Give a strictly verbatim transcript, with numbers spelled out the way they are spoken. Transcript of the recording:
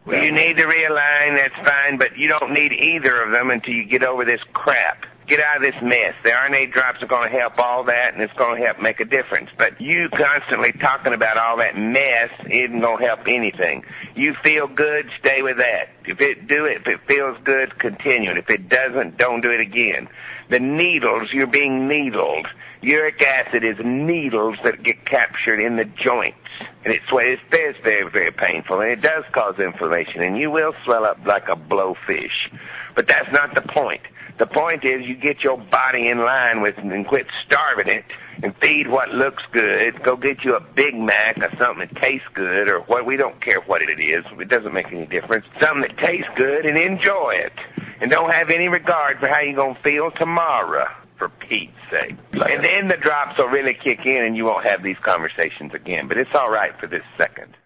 Well, you need to realign, that's fine, but you don't need either of them until you get over this crap. Get out of this mess. The R N A drops are going to help all that, and it's going to help make a difference. But you constantly talking about all that mess isn't going to help anything. You feel good, stay with that. If it do it, if it feels good, continue it. If it doesn't, don't do it again. The needles, you're being needled. Uric acid is needles that get captured in the joints. And it's, it's very, very, very painful, and it does cause inflammation, and you will swell up like a blowfish. But that's not the point. The point is you get your body in line with and quit starving it and feed what looks good. Go get you a Big Mac or something that tastes good, or what, we don't care what it is. It doesn't make any difference. Something that tastes good, and enjoy it. And don't have any regard for how you're going to feel tomorrow, for Pete's sake. And then the drops will really kick in and you won't have these conversations again. But it's all right for this second.